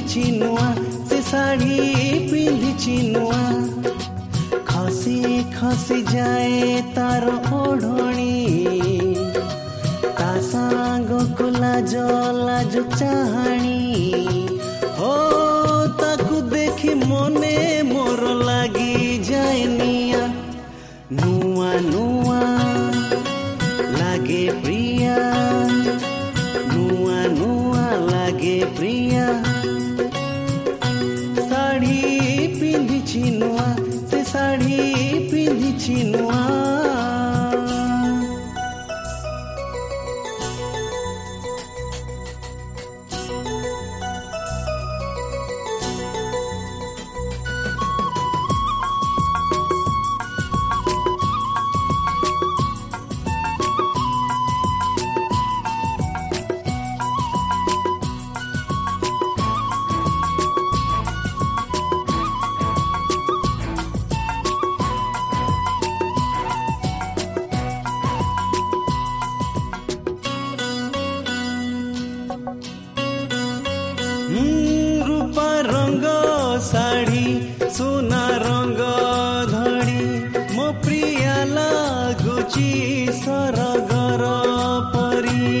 ପିନ୍ଧିଛି ନୂଆ ସେ ଶାଢ଼ୀ ପିନ୍ଧିଛି ନୂଆ ଖସି ଖସି ଯାଏ ତାର ଓଢ଼ଣୀ ତା ସାଙ୍ଗକୁ ଲାଜ ଲାଜ ଚାହାଣୀ ଓ ତାକୁ ଦେଖି ମନେ ମୋର ଲାଗି ଯାଏ ନିଆଁ ନୂଆ ନୂଆ ଲାଗେ ପ୍ରିୟା ନୂଆ ନୂଆ ଲାଗେ ପ୍ରିୟା ଶାଢ଼ୀ ପିନ୍ଧିଛି ନୂଆ ସେ ଶାଢ଼ୀ ପିନ୍ଧିଛି ନୂଆ रूपा रंग साड़ी सोना रंग धड़ी मो प्रिया लागुची सरगर परी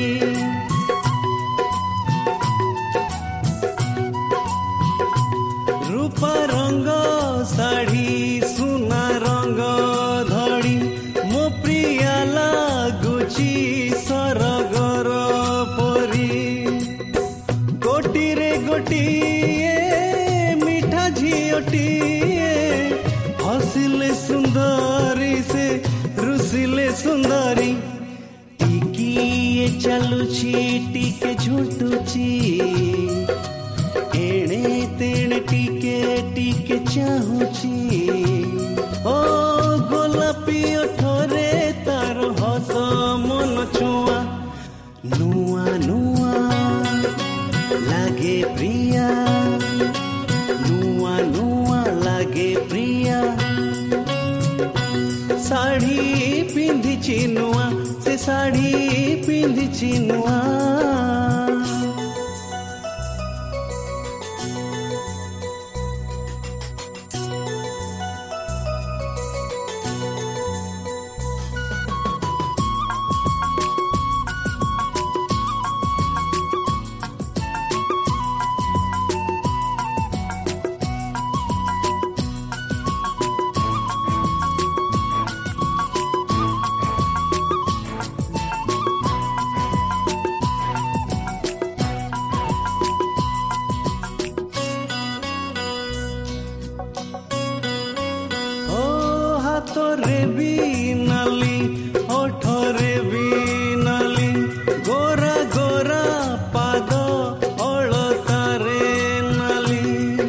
रूपा रंग साड़ी सोना रंग धड़ी मो प्रिया लागुची सरगर परी गोटीरे गोटिए मिठा झियोटिए हसिले सुंदरी से रुसिले सुंदरी टिकिए चलुची टिके झुटुची एणे तेणे टिके टिके चाहुची ओ गोलापी ओठरे तार हस मन छुआ नुआ नुआ लागे प्रिया नुआ नुआ लागे प्रिया ଶାଢ଼ୀ ପିନ୍ଧିଛି ନୂଆ ସେ ଶାଢ଼ୀ ପିନ୍ଧିଛି ନୂଆ हाथरे भी नाली ओठरे भी नाली गोरा गोरा पाद अलतारे नाली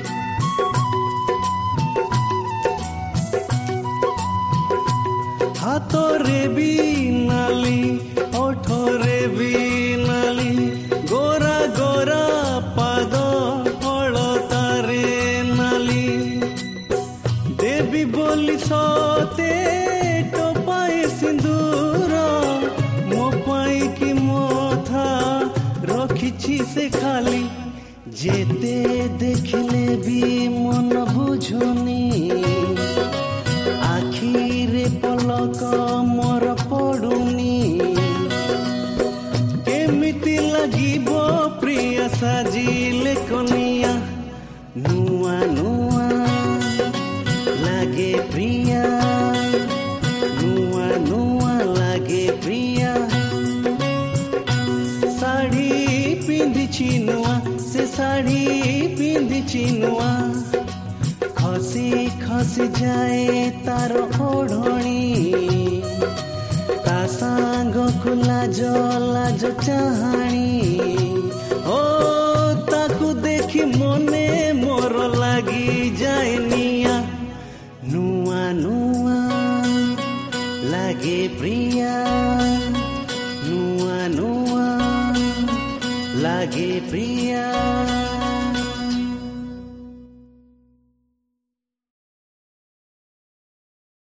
हाथरे भी नाली ओठरे भी नाली गोरा गोरा पाद अलतारे नाली देवी बोली सते टोपाए सिंदूर मो पाई की मोथा रखिछि से खाली जेते देखले भी मन बुझुनी आखिरे पलक मोर पड़ुनी केमिति लागिबो प्रिया साजिले कनिया नुआ नुआ लागे प्रिया नुआ नुआ लागे प्रिया ଶାଢ଼ୀ ପିନ୍ଧିଛି ନୂଆ ସେ ଶାଢ଼ୀ ପିନ୍ଧିଛି ନୂଆ ଖସି ଖସି ଯାଏ ତାର ଓଢ଼ଣୀ ତା ସାଙ୍ଗକୁ ଲାଜ ଲାଜ ଚାହାଣୀ ଓ ତାକୁ ଦେଖି ମନେ ମୋର ଲାଗି ଯାଏ ନିଆଁ नुआ नुआ लागे प्रिया नुआ नुआ लागे प्रिया